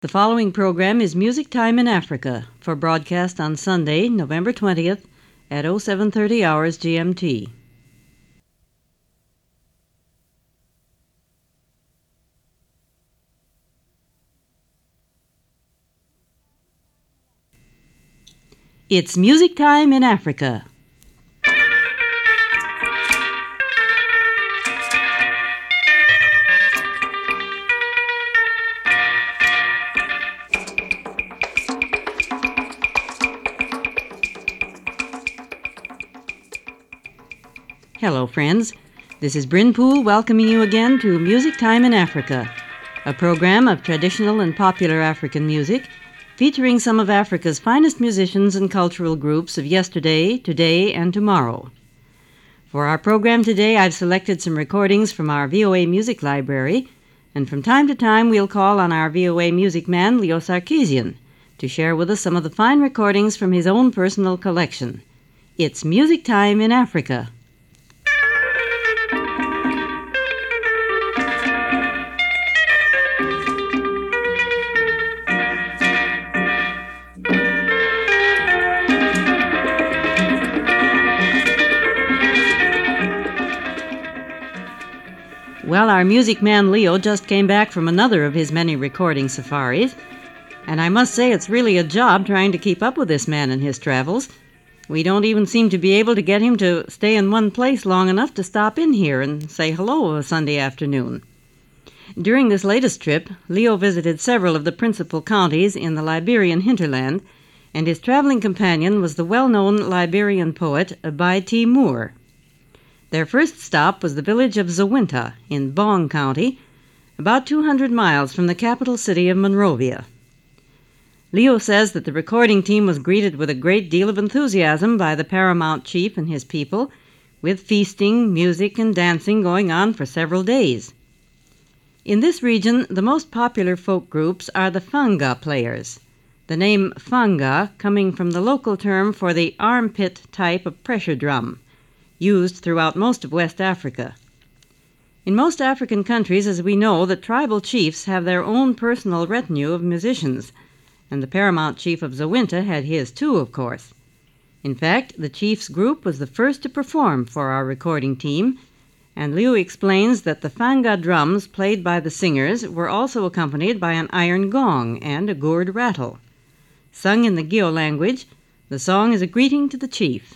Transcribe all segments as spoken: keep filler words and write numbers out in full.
The following program is Music Time in Africa for broadcast on Sunday, November twentieth at oh seven thirty hours G M T. It's Music Time in Africa. Hello, friends. This is Bryn Poole welcoming you again to Music Time in Africa, a program of traditional and popular African music featuring some of Africa's finest musicians and cultural groups of yesterday, today, and tomorrow. For our program today, I've selected some recordings from our V O A Music Library, and from time to time we'll call on our V O A music man, Leo Sarkeesian, to share with us some of the fine recordings from his own personal collection. It's Music Time in Africa. Well, our music man Leo just came back from another of his many recording safaris, and I must say it's really a job trying to keep up with this man in his travels. We don't even seem to be able to get him to stay in one place long enough to stop in here and say hello a Sunday afternoon. During this latest trip, Leo visited several of the principal counties in the Liberian hinterland, and his traveling companion was the well-known Liberian poet Abai T. Moore. Their first stop was the village of Zawinta in Bong County, about two hundred miles from the capital city of Monrovia. Leo says that the recording team was greeted with a great deal of enthusiasm by the paramount chief and his people, with feasting, music, and dancing going on for several days. In this region, the most popular folk groups are the Fanga players, the name Fanga coming from the local term for the armpit type of pressure drum, used throughout most of West Africa. In most African countries, as we know, the tribal chiefs have their own personal retinue of musicians, and the paramount chief of Zawinta had his too, of course. In fact, the chief's group was the first to perform for our recording team, and Liu explains that the Fanga drums played by the singers were also accompanied by an iron gong and a gourd rattle. Sung in the Gyo language, the song is a greeting to the chief.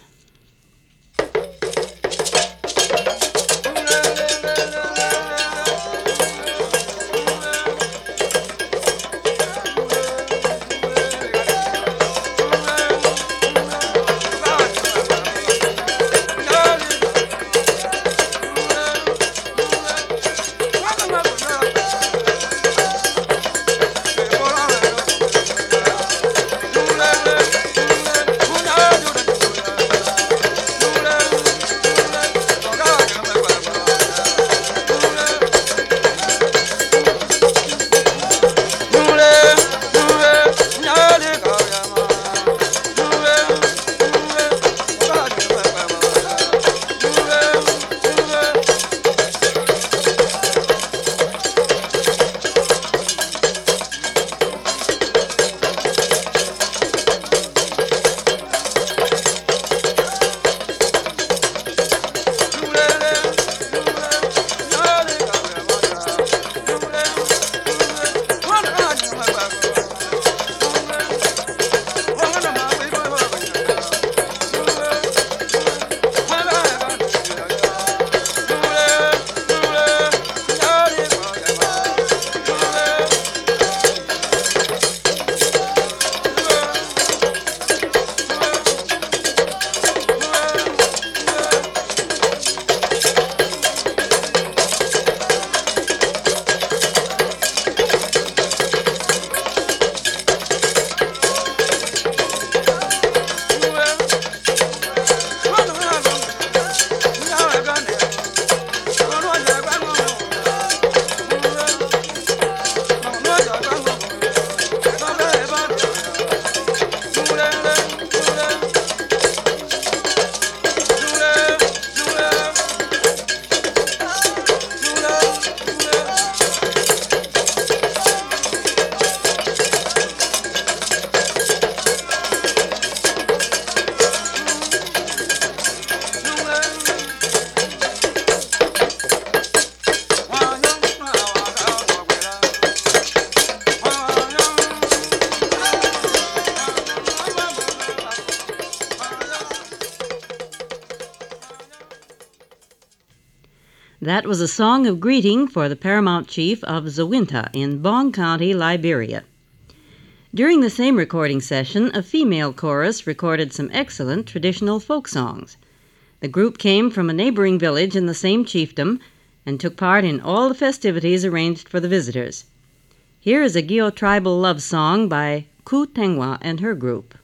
That was a song of greeting for the paramount chief of Zawinta in Bong County, Liberia. During the same recording session, a female chorus recorded some excellent traditional folk songs. The group came from a neighboring village in the same chiefdom and took part in all the festivities arranged for the visitors. Here is a Geo-tribal love song by Ku Tengwa and her group.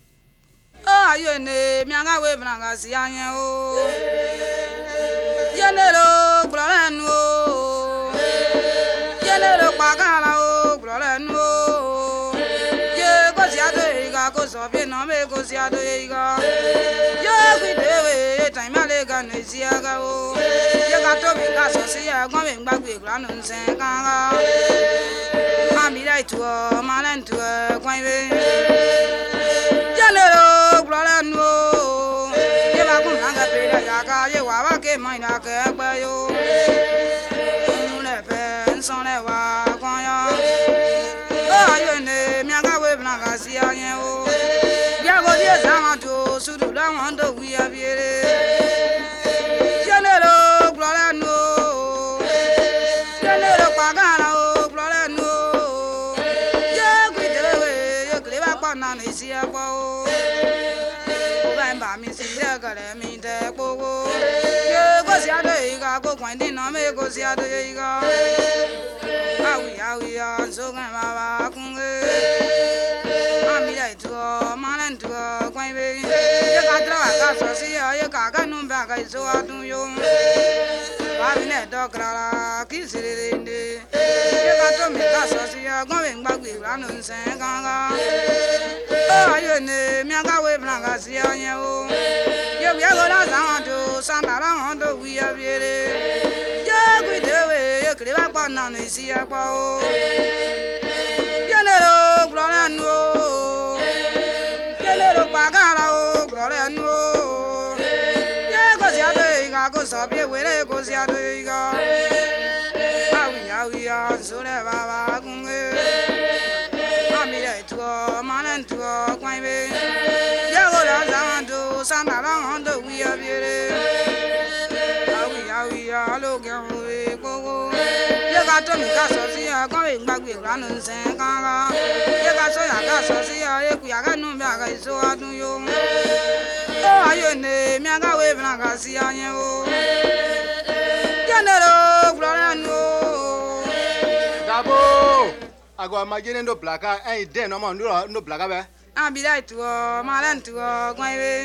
Agora imagine no placa, eh, de no man no no placa be. Abi dai tu malan tu kwai we.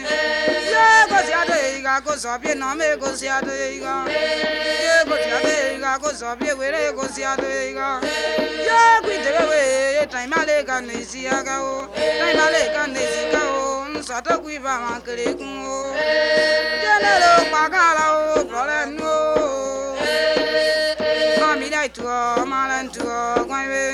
Ye go sia de ga go so bi no me go sia de ga. Ye go sia de ga go so bi we re go sia de ga. Ye gwi de we tai ma le ga ni sia ga o. Tai ma le ga ni sia ga o. Sa to gwi ba ma kre ku o. Ye le lo pa ga la o pro le no. Abi dai tu malan tu kwai we.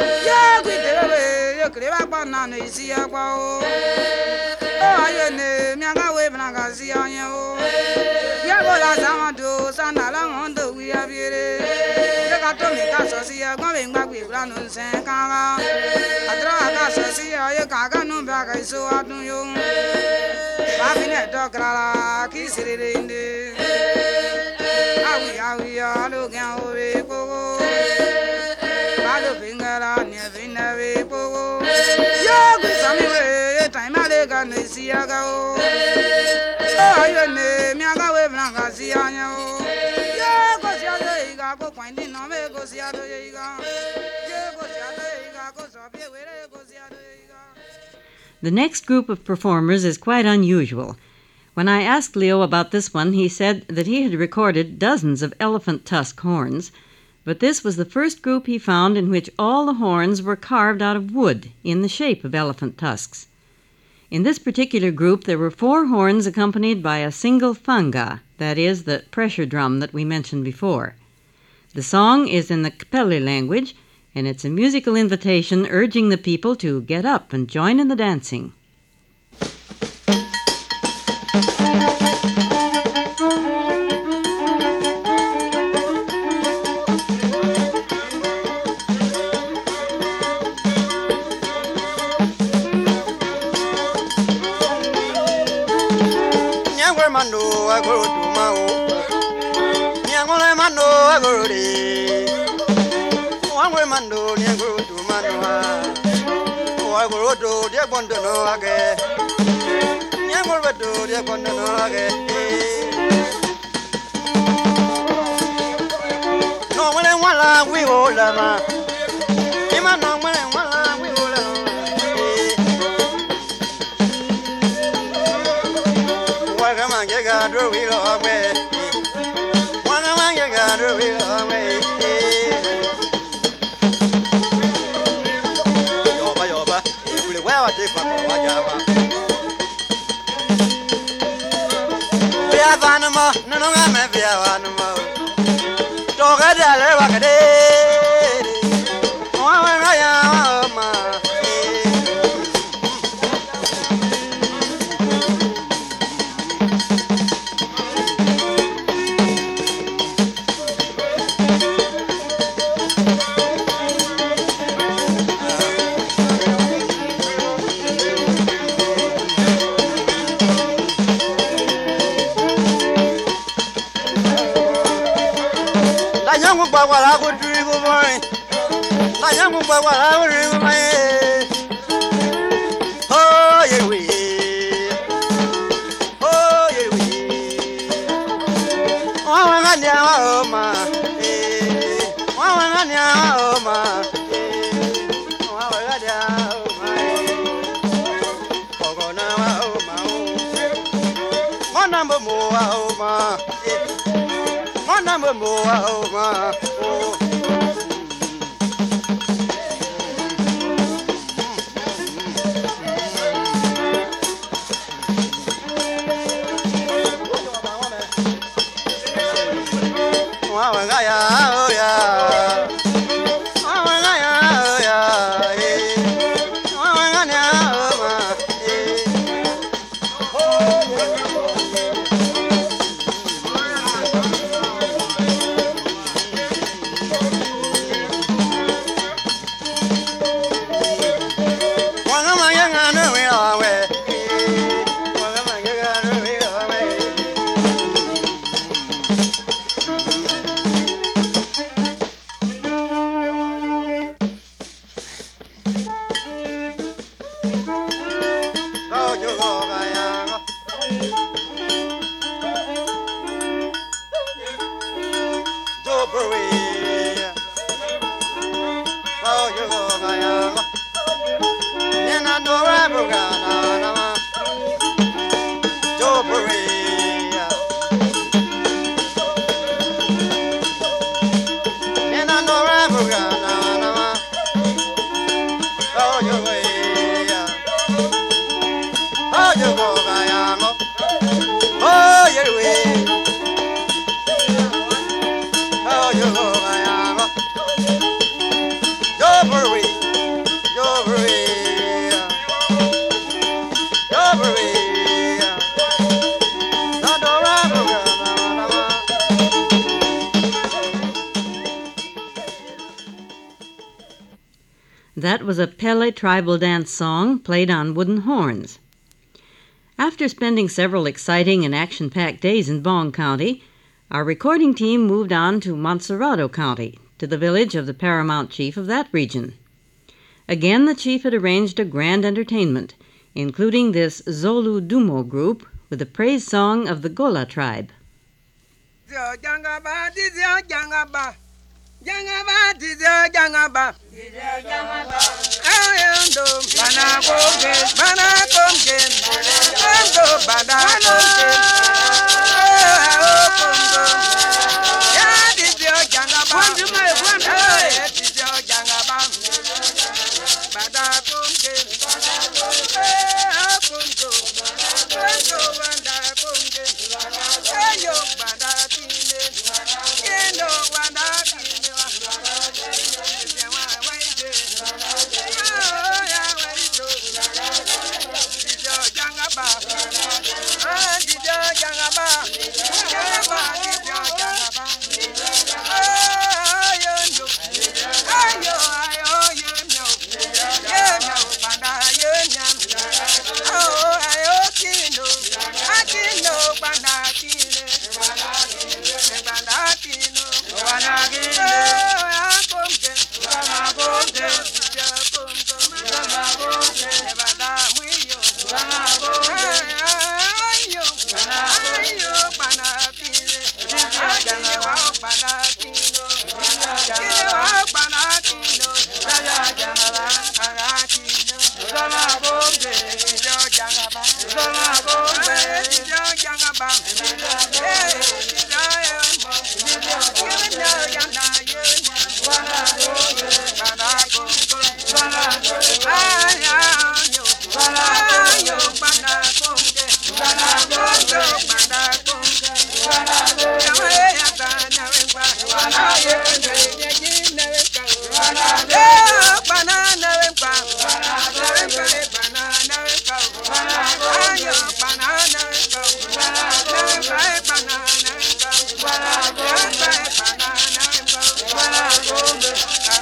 Na no isi agba o o ayo ne mi aga we bna ga si anya o ya go la za ma do sa na la won do wi abiere ye ka to mi ka so si ya gwa me ngba gbe bra no nsen ka ga atra ka so si ya ye ka ga no ba ga so adun yo ba fi ne do gra la ki sirire inde awi awi ya lo gan o re ko ba do bingara ne vinna we ko The next group of performers is quite unusual. When I asked Leo about this one, he said that he had recorded dozens of elephant tusk horns, but this was the first group he found in which all the horns were carved out of wood in the shape of elephant tusks. In this particular group, there were four horns accompanied by a single fanga, that is, the pressure drum that we mentioned before. The song is in the Kpeli language, and it's a musical invitation urging the people to get up and join in the dancing. Mano, I go to my One way man do, near go to Manua. Oh, I will do, dear Bondo again. Near go to dear Bondo again. No one and one line we hold them. Ima no one and one line we hold them. Welcome and get a drew we love me. Welcome and get a drew we love me. Yoba yoba, if we wear a different Wajava. We have animal, no, no, I'm a animal. Dog at the Rocket. Oh, I am. What I would dream of mine. I am what I would dream of mine. Oh, yeah, we. Oh, yeah, we. Oh, I'm not oh, my. Oh, I'm not oh, my. Oh, I'm not oh, my. Oh, go now, oh, my. One number more, oh, my. One number more, oh, my. That was a Pele tribal dance song played on wooden horns. After spending several exciting and action-packed days in Bong County, our recording team moved on to Montserrado County, to the village of the paramount chief of that region. Again, the chief had arranged a grand entertainment, including this Zolu Dumo group with a praise song of the Gola tribe. Jangaba, Dizia Jangaba, Jangaba, Dizia Jangaba, Dizia Jangaba. Ayando, Bana Komke, Bana Komke, Ando Bana Komke, Oh Komke, Ya Dizia Jangaba, Wanduma, Wanduma, Dizia Jangaba, Bana Komke, Oh Komke, Ando Bana Komke, Ayo Bana Kine, Kendo Bana Kine. Oh, yeah,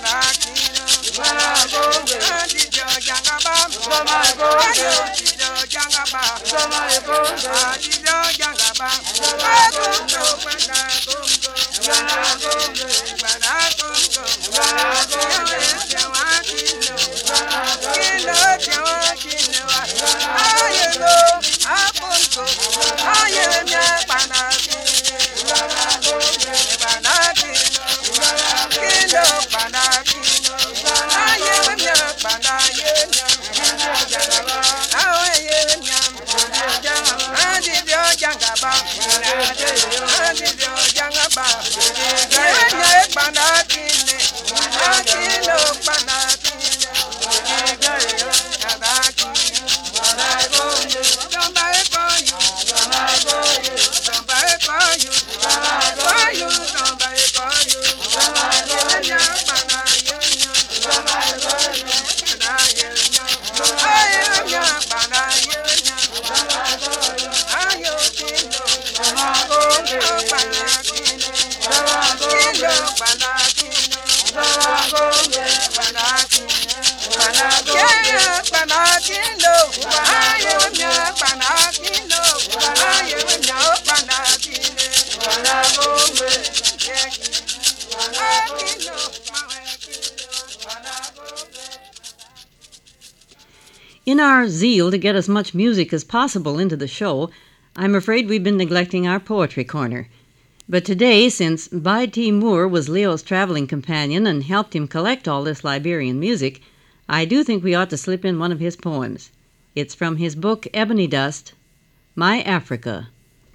In our zeal to get as much music as possible into the show, I'm afraid we've been neglecting our poetry corner. But today, since Bai T. Moore was Leo's traveling companion and helped him collect all this Liberian music, I do think we ought to slip in one of his poems. It's from his book Ebony Dust, My Africa.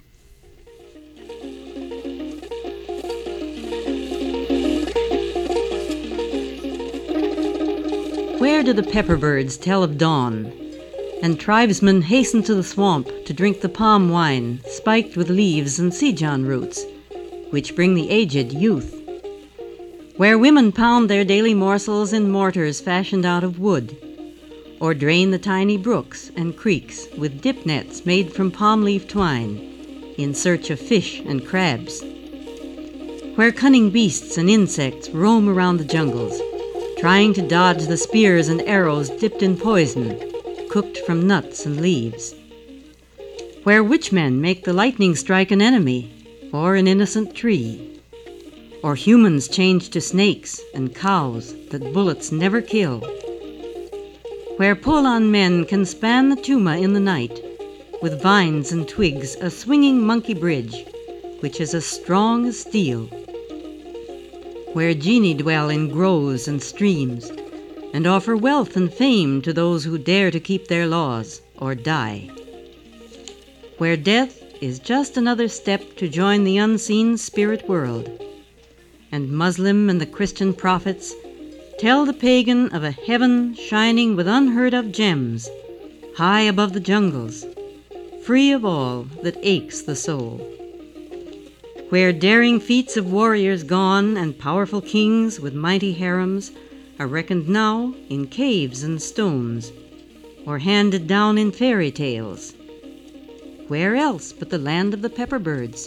Where do the pepper birds tell of dawn, and tribesmen hasten to the swamp to drink the palm wine spiked with leaves and seejan roots, which bring the aged youth? Where women pound their daily morsels in mortars fashioned out of wood, or drain the tiny brooks and creeks with dip nets made from palm leaf twine in search of fish and crabs. Where cunning beasts and insects roam around the jungles, trying to dodge the spears and arrows dipped in poison, cooked from nuts and leaves. Where witchmen make the lightning strike an enemy or an innocent tree, or humans change to snakes and cows that bullets never kill. Where pull-on men can span the Tuma in the night with vines and twigs, a swinging monkey bridge which is as strong as steel. Where genii dwell in groves and streams and offer wealth and fame to those who dare to keep their laws or die. Where death is just another step to join the unseen spirit world, and Muslim and the Christian prophets tell the pagan of a heaven shining with unheard-of gems, high above the jungles, free of all that aches the soul. Where daring feats of warriors gone and powerful kings with mighty harems are reckoned now in caves and stones, or handed down in fairy tales. Where else but the land of the pepper birds?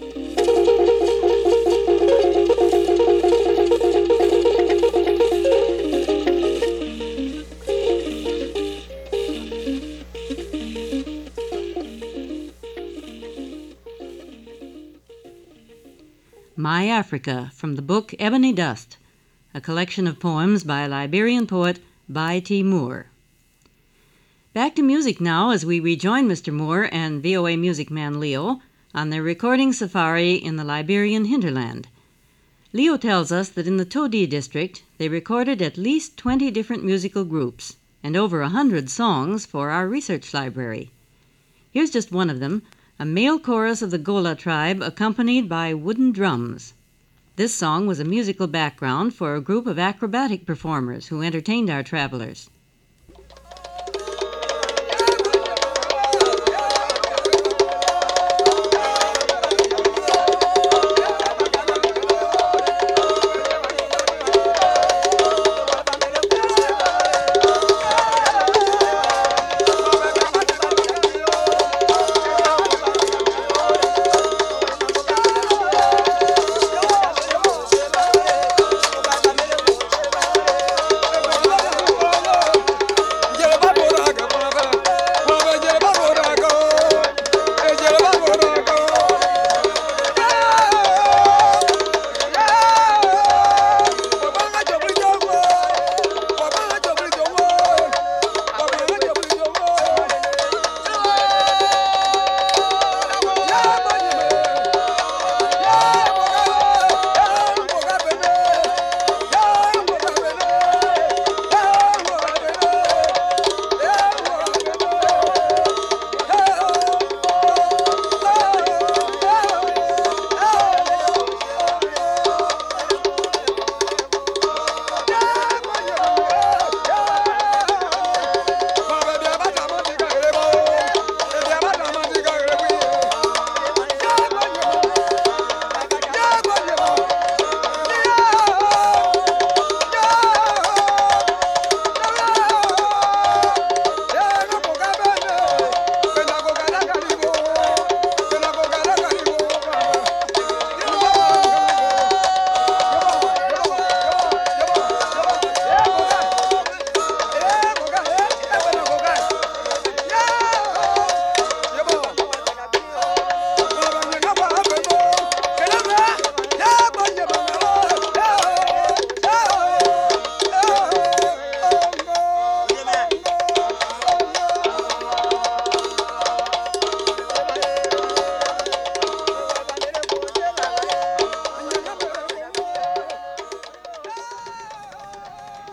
My Africa, from the book Ebony Dust, a collection of poems by Liberian poet Bai T. Moore. Back to music now as we rejoin Mister Moore and V O A music man Leo on their recording safari in the Liberian hinterland. Leo tells us that in the Todi district they recorded at least twenty different musical groups and over a hundred songs for our research library. Here's just one of them, a male chorus of the Gola tribe accompanied by wooden drums. This song was a musical background for a group of acrobatic performers who entertained our travelers. Bye.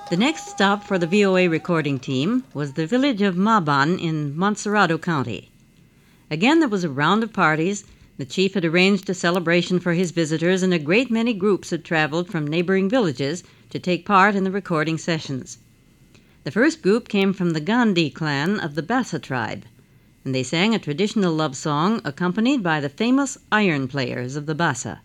The next stop for the V O A recording team was the village of Maban in Montserrado County. Again, there was a round of parties. The chief had arranged a celebration for his visitors, and a great many groups had traveled from neighboring villages to take part in the recording sessions. The first group came from the Gandhi clan of the Bassa tribe, and they sang a traditional love song accompanied by the famous iron players of the Bassa.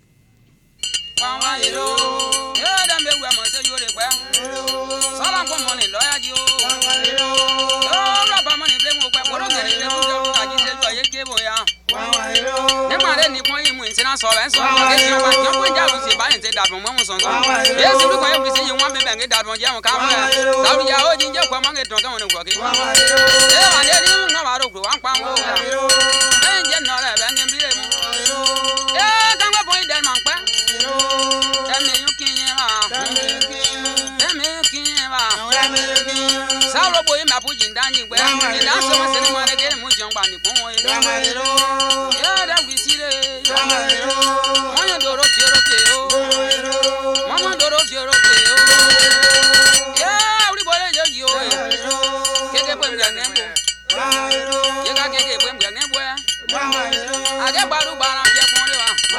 So that's why I get you back. You're going down to buy and say that from Mom's on. Yes, you're going to see you want me bang it out on Yam Camera. Now we are holding your command to go on and work. Yeah, I didn't know how to go. I'm going to go. And you're not a bang and be able. Yeah, come up with that monk. Tell me you can't. Tell me you can't. Sorrow boy, my pushing down you. And that's so much anyone again. Much young bandy. Yeah, that we see it. Mama Doro Jerokeo, Mama Doro Jerokeo. Yeah, everybody just you. Get a boy, you got get a boy. I get Baru Bara, get one.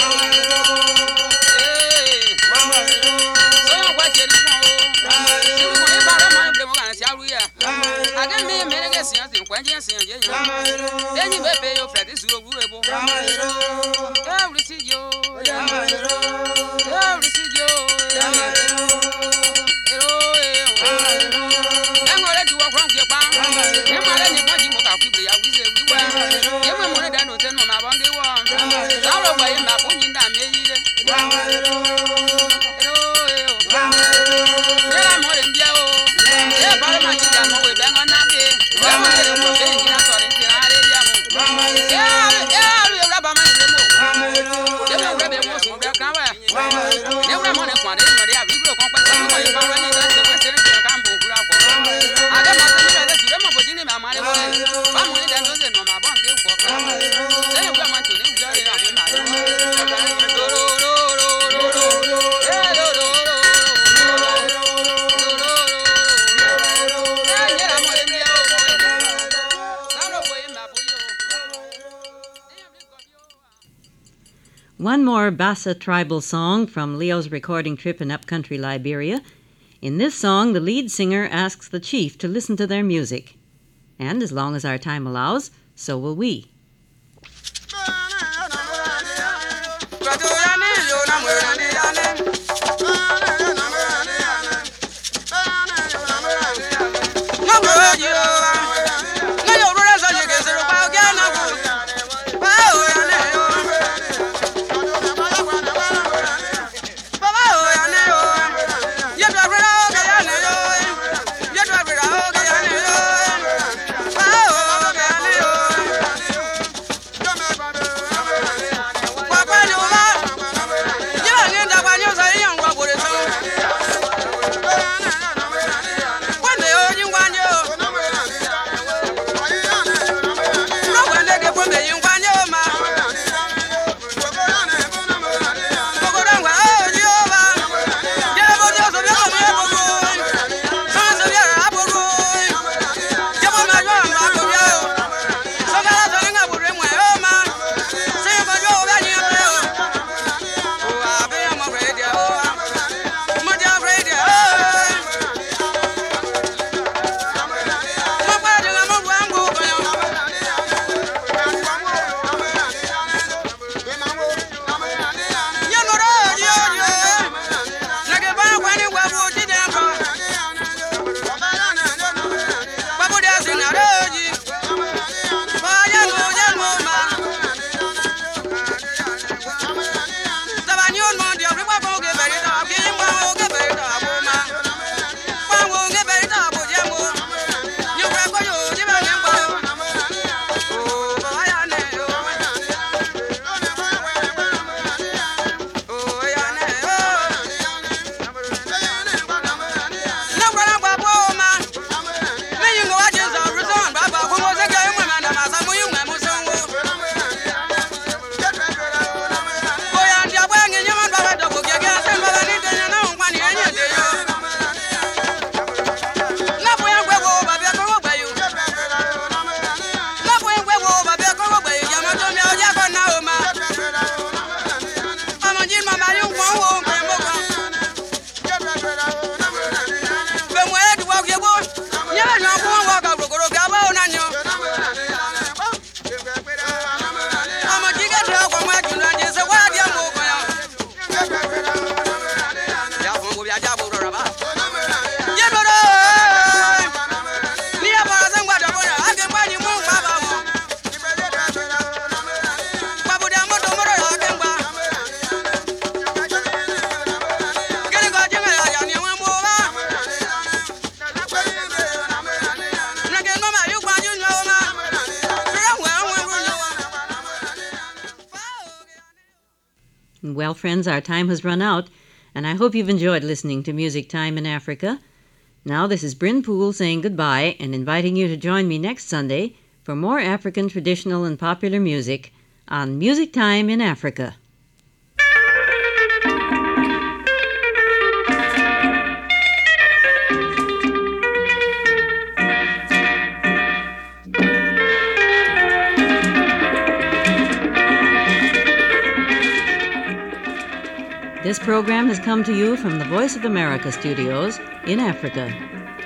So what you know? If I don't mind, I get me a minute, and when you see you, then you may pay your flat is durable. Every see you, every see you. I'm going to walk around your farm. I'm not any money more quickly. I will say, give me more than ten on my one day one. Now, by my pony, I made it. I'm more than you. Yeah, but I'm not going to bang on that day. I'm going to go to the yeah, yeah, we're rubber man. Never grab a most of their cover. Never money for them, but they have people company. I'm running that's the Western Campo. I don't know that you remember putting in my money. I'm only that doesn't know my bond. Then you come on to them. One more Bassa tribal song from Leo's recording trip in upcountry Liberia. In this song, the lead singer asks the chief to listen to their music. And as long as our time allows, so will we. Well, friends, our time has run out, and I hope you've enjoyed listening to Music Time in Africa. Now, this is Bryn Poole saying goodbye and inviting you to join me next Sunday for more African traditional and popular music on Music Time in Africa. This program has come to you from the Voice of America studios in Africa.